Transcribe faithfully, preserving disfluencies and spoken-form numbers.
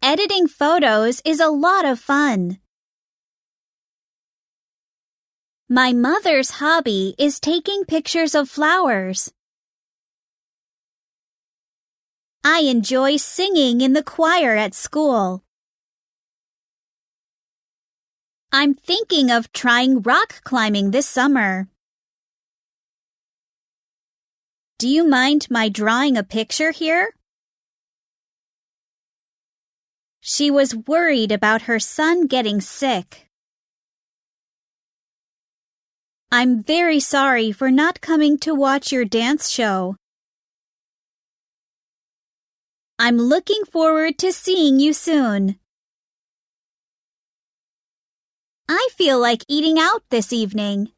Editing photos is a lot of fun. My mother's hobby is taking pictures of flowers. I enjoy singing in the choir at school. I'm thinking of trying rock climbing this summer. Do you mind my drawing a picture here? She was worried about her son getting sick. I'm very sorry for not coming to watch your dance show. I'm looking forward to seeing you soon. I feel like eating out this evening.